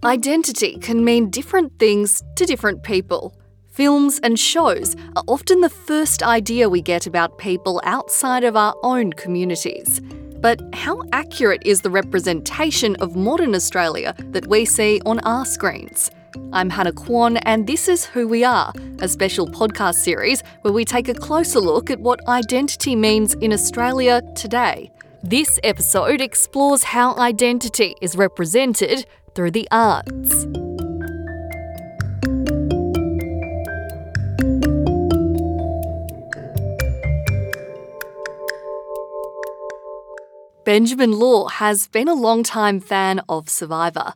Identity can mean different things to different people. Films and shows are often the first idea we get about people outside of our own communities. But how accurate is the representation of modern Australia that we see on our screens? I'm Hannah Kwon, and this is Who We Are, a special podcast series where we take a closer look at what identity means in Australia today. This episode explores how identity is represented through the arts. Benjamin Law has been a long-time fan of Survivor.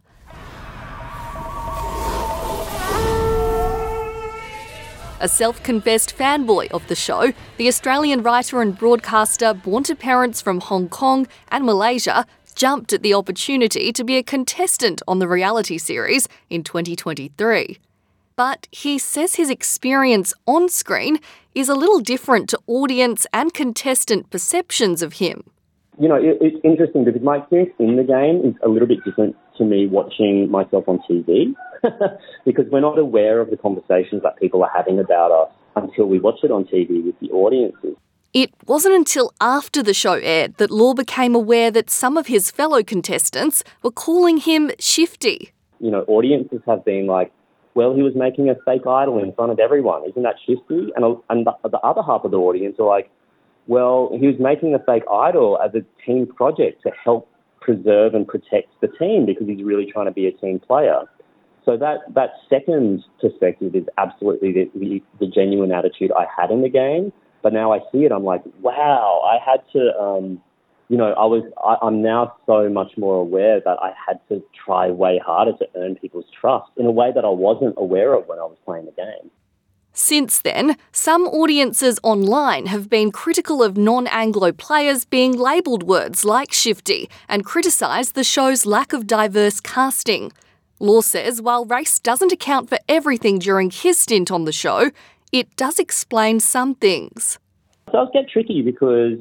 A self-confessed fanboy of the show, the Australian writer and broadcaster, born to parents from Hong Kong and Malaysia, jumped at the opportunity to be a contestant on the reality series in 2023. But he says his experience on screen is a little different to audience and contestant perceptions of him. You know, it's interesting because my experience in the game is a little bit different to me watching myself on TV because we're not aware of the conversations that people are having about us until we watch it on TV with the audiences. It wasn't until after the show aired that Law became aware that some of his fellow contestants were calling him shifty. You know, audiences have been like, well, he was making a fake idol in front of everyone. Isn't that shifty? And the other half of the audience are like, well, he was making a fake idol as a team project to help preserve and protect the team because he's really trying to be a team player. So that second perspective is absolutely the genuine attitude I had in the game. But now I see it, I'm like, wow, I had to, I'm now so much more aware that I had to try way harder to earn people's trust in a way that I wasn't aware of when I was playing the game. Since then, some audiences online have been critical of non-Anglo players being labelled words like shifty and criticised the show's lack of diverse casting. Law says while race doesn't account for everything during his stint on the show, it does explain some things. It does get tricky because,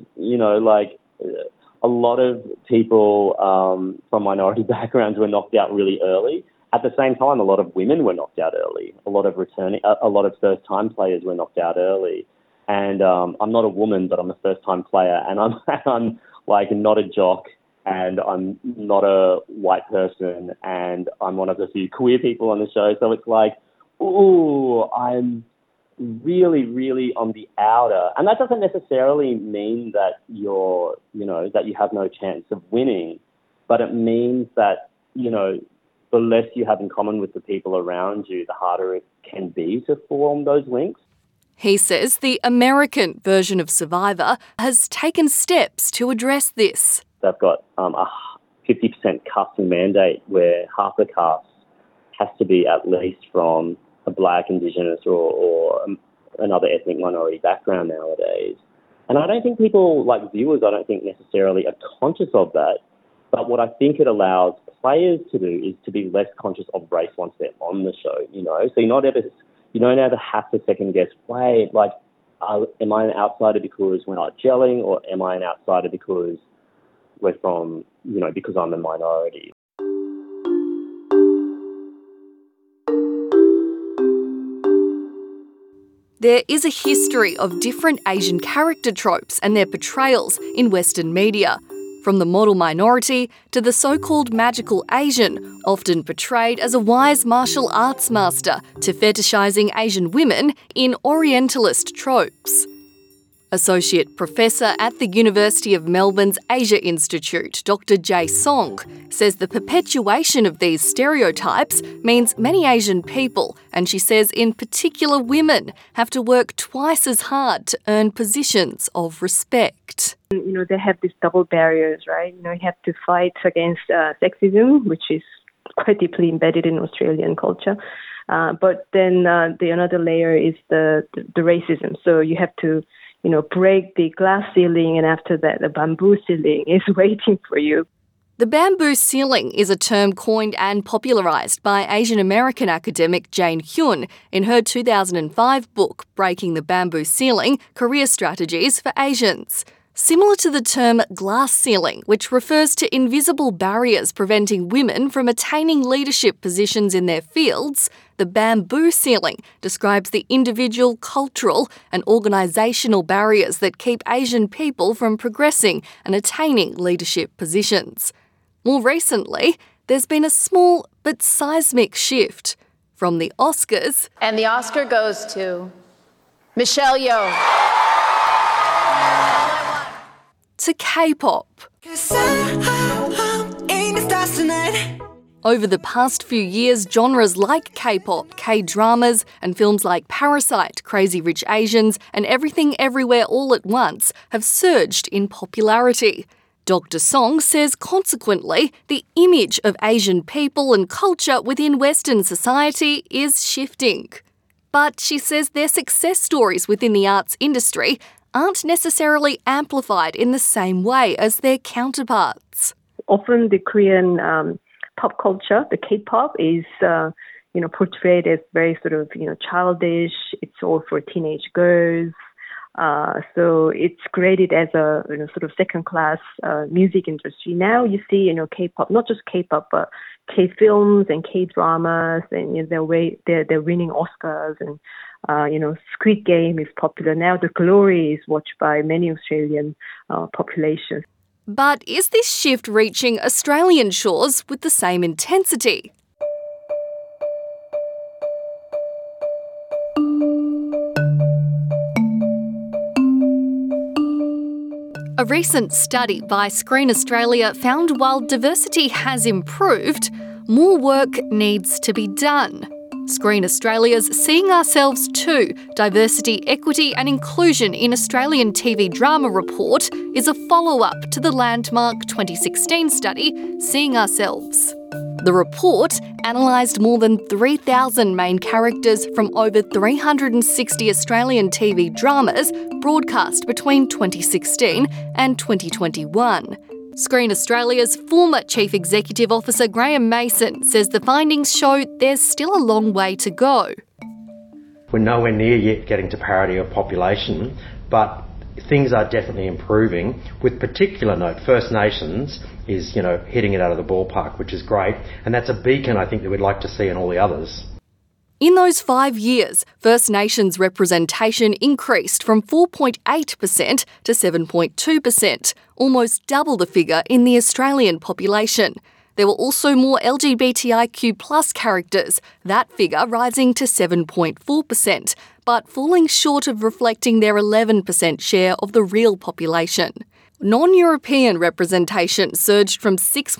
a lot of people from minority backgrounds were knocked out really early. At the same time, a lot of women were knocked out early. A lot of first-time players were knocked out early. And I'm not a woman, but I'm a first-time player, and I'm like not a jock, and I'm not a white person, and I'm one of the few queer people on the show. So it's like, ooh, I'm really, really on the outer. And that doesn't necessarily mean that that you have no chance of winning, but it means that, the less you have in common with the people around you, the harder it can be to form those links. He says the American version of Survivor has taken steps to address this. They've got a 50% casting mandate where half the cast has to be at least from a Black, Indigenous or another ethnic minority background nowadays. And I don't think people, like viewers, I don't think necessarily are conscious of that. But what I think it allows players to do is to be less conscious of race once they're on the show, So you don't ever have to second guess, wait, am I an outsider because we're not gelling, or am I an outsider because we're from, because I'm a minority? There is a history of different Asian character tropes and their portrayals in Western media, from the model minority to the so-called magical Asian, often portrayed as a wise martial arts master, to fetishising Asian women in Orientalist tropes. Associate Professor at the University of Melbourne's Asia Institute, Dr. Jae Song, says the perpetuation of these stereotypes means many Asian people, and she says in particular women, have to work twice as hard to earn positions of respect. They have these double barriers, right? You have to fight against sexism, which is quite deeply embedded in Australian culture. But then the another layer is the racism. So you have to break the glass ceiling, and after that, the bamboo ceiling is waiting for you. The bamboo ceiling is a term coined and popularised by Asian American academic Jane Hyun in her 2005 book, Breaking the Bamboo Ceiling: Career Strategies for Asians. Similar to the term glass ceiling, which refers to invisible barriers preventing women from attaining leadership positions in their fields, the bamboo ceiling describes the individual, cultural and organisational barriers that keep Asian people from progressing and attaining leadership positions. More recently, there's been a small but seismic shift from the Oscars. And the Oscar goes to Michelle Yeoh. To K-pop. Over the past few years, genres like K-pop, K-dramas, and films like Parasite, Crazy Rich Asians, and Everything Everywhere All at Once have surged in popularity. Dr. Song says, consequently, the image of Asian people and culture within Western society is shifting. But she says their success stories within the arts industry aren't necessarily amplified in the same way as their counterparts. Often the Korean pop culture, the K-pop, is portrayed as very sort of childish. It's all for teenage girls. So it's created as a sort of second-class music industry. Now you see K-pop, not just K-pop, but K-films and K-dramas, and they're winning Oscars, and Squid Game is popular now. The Glory is watched by many Australian population. But is this shift reaching Australian shores with the same intensity? A recent study by Screen Australia found while diversity has improved, more work needs to be done. Screen Australia's Seeing Ourselves 2, Diversity, Equity and Inclusion in Australian TV Drama report is a follow-up to the landmark 2016 study, Seeing Ourselves. The report analysed more than 3,000 main characters from over 360 Australian TV dramas broadcast between 2016 and 2021. Screen Australia's former Chief Executive Officer Graham Mason says the findings show there's still a long way to go. We're nowhere near yet getting to parity of population, but things are definitely improving. With particular note, First Nations is, hitting it out of the ballpark, which is great. And that's a beacon, I think, that we'd like to see in all the others. In those 5 years, First Nations representation increased from 4.8% to 7.2%, almost double the figure in the Australian population. There were also more LGBTIQ+ characters, that figure rising to 7.4%, but falling short of reflecting their 11% share of the real population. Non-European representation surged from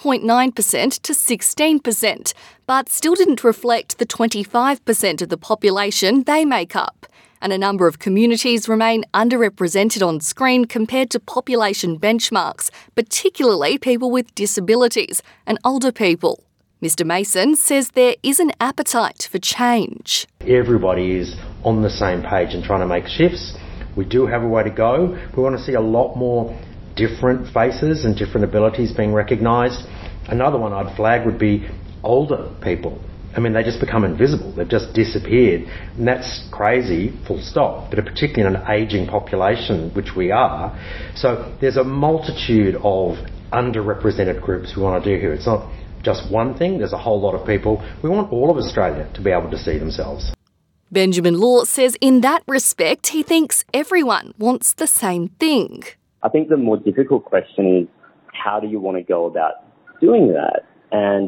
6.9% to 16%, but still didn't reflect the 25% of the population they make up. And a number of communities remain underrepresented on screen compared to population benchmarks, particularly people with disabilities and older people. Mr. Mason says there is an appetite for change. Everybody is on the same page and trying to make shifts. We do have a way to go. We want to see a lot more different faces and different abilities being recognised. Another one I'd flag would be older people. I mean, they just become invisible. They've just disappeared. And that's crazy, full stop, but particularly in an ageing population, which we are. So there's a multitude of underrepresented groups we want to do here. It's not just one thing. There's a whole lot of people. We want all of Australia to be able to see themselves. Benjamin Law says in that respect, he thinks everyone wants the same thing. I think the more difficult question is, how do you want to go about doing that? And,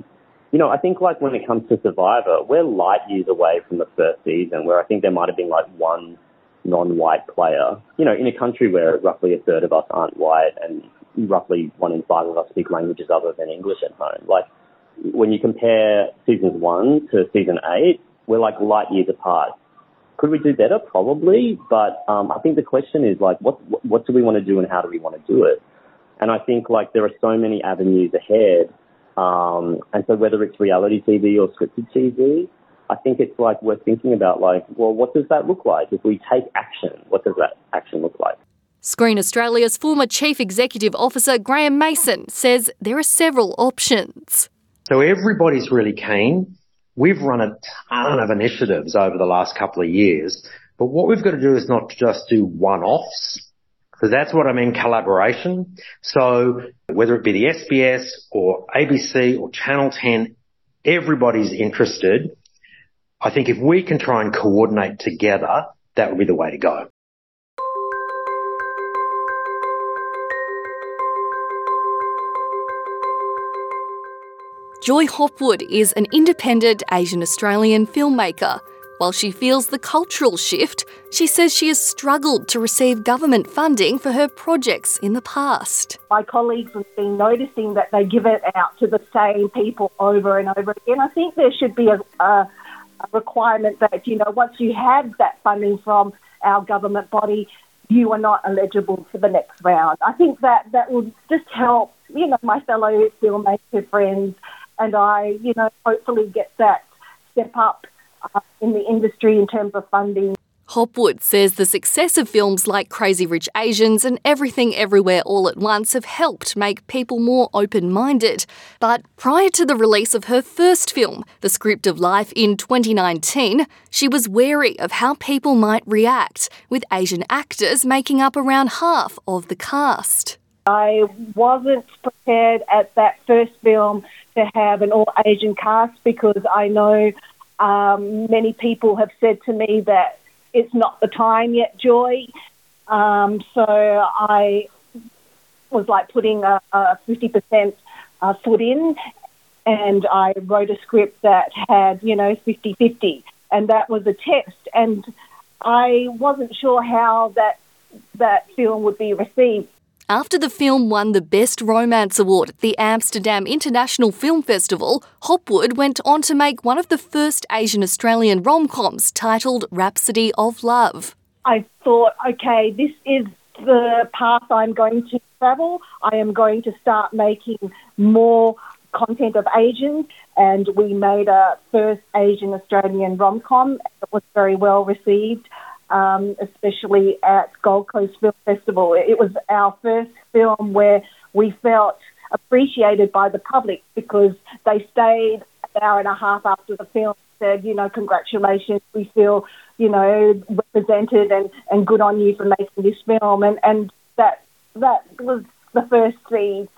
I think like when it comes to Survivor, we're light years away from the first season where I think there might have been like one non-white player, in a country where roughly a third of us aren't white and roughly 1 in 5 of us speak languages other than English at home. Like when you compare seasons 1 to season 8, we're like light years apart. Could we do better? Probably. But I think the question is like, what do we want to do and how do we want to do it? And I think like there are so many avenues ahead. And so whether it's reality TV or scripted TV, I think it's like we're thinking about like, well, what does that look like? If we take action, what does that action look like? Screen Australia's former Chief Executive Officer Graham Mason says there are several options. So everybody's really keen. We've run a ton of initiatives over the last couple of years, but what we've got to do is not just do one-offs. So that's what I mean, collaboration. So whether it be the SBS or ABC or Channel 10, everybody's interested. I think if we can try and coordinate together, that would be the way to go. Joy Hopwood is an independent Asian Australian filmmaker. While she feels the cultural shift, she says she has struggled to receive government funding for her projects in the past. My colleagues have been noticing that they give it out to the same people over and over again. I think there should be a requirement that, once you have that funding from our government body, you are not eligible for the next round. I think that will just help, my fellow filmmaker friends and I, hopefully get that step up in the industry in terms of funding. Hopwood says the success of films like Crazy Rich Asians and Everything Everywhere All at Once have helped make people more open-minded. But prior to the release of her first film, The Script of Life, in 2019, she was wary of how people might react, with Asian actors making up around half of the cast. I wasn't prepared at that first film to have an all-Asian cast because I know many people have said to me that it's not the time yet, Joy. So I was like putting a 50% foot in, and I wrote a script that had, 50-50, and that was a test. And I wasn't sure how that film would be received. After the film won the Best Romance Award at the Amsterdam International Film Festival, Hopwood went on to make one of the first Asian Australian rom-coms titled Rhapsody of Love. I thought, okay, this is the path I'm going to travel. I am going to start making more content of Asians, and we made a first Asian Australian rom-com. It was very well received. Especially at Gold Coast Film Festival. It was our first film where we felt appreciated by the public because they stayed an hour and a half after the film and said, congratulations, we feel, represented and good on you for making this film. And that was the first seed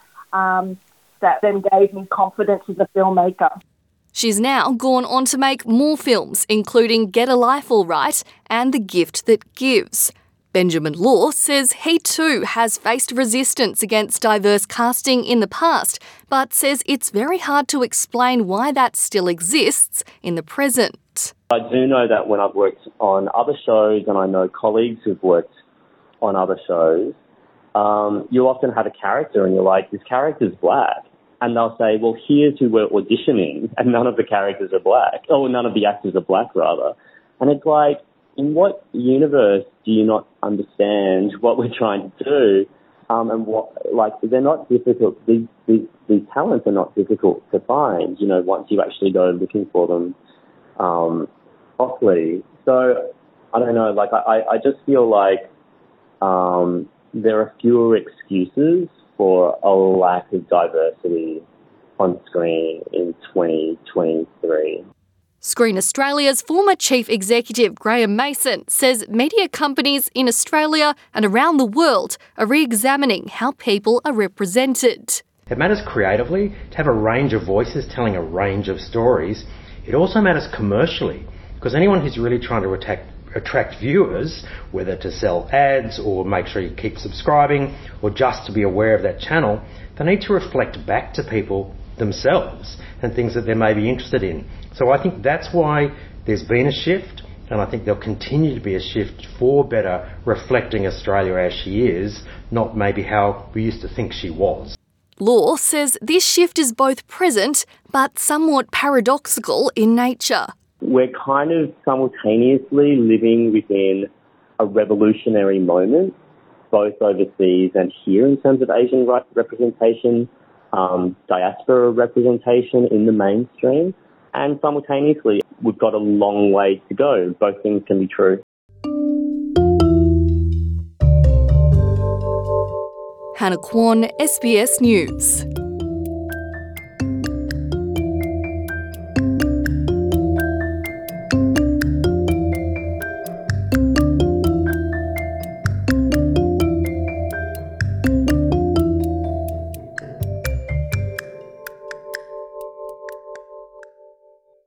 that then gave me confidence as a filmmaker. She's now gone on to make more films, including Get a Life All Right and The Gift That Gives. Benjamin Law says he too has faced resistance against diverse casting in the past, but says it's very hard to explain why that still exists in the present. I do know that when I've worked on other shows, and I know colleagues who've worked on other shows, you often have a character and you're like, this character's black. And they'll say, well, here's who we're auditioning, and none of the characters are black. Or none of the actors are black, rather. And it's like, in what universe do you not understand what we're trying to do? And they're not difficult. These talents are not difficult to find, once you actually go looking for them properly. So, I don't know, I just feel like there are fewer excuses for a lack of diversity on screen in 2023. Screen Australia's former Chief Executive Graham Mason says media companies in Australia and around the world are re-examining how people are represented. It matters creatively to have a range of voices telling a range of stories. It also matters commercially, because anyone who's really trying to attract viewers, whether to sell ads or make sure you keep subscribing or just to be aware of that channel, they need to reflect back to people themselves and things that they may be interested in. So I think that's why there's been a shift, and I think there'll continue to be a shift for better reflecting Australia as she is, not maybe how we used to think she was. Law says this shift is both present but somewhat paradoxical in nature. We're kind of simultaneously living within a revolutionary moment, both overseas and here in terms of Asian representation, diaspora representation in the mainstream, and simultaneously we've got a long way to go. Both things can be true. Hannah Kwon, SBS News.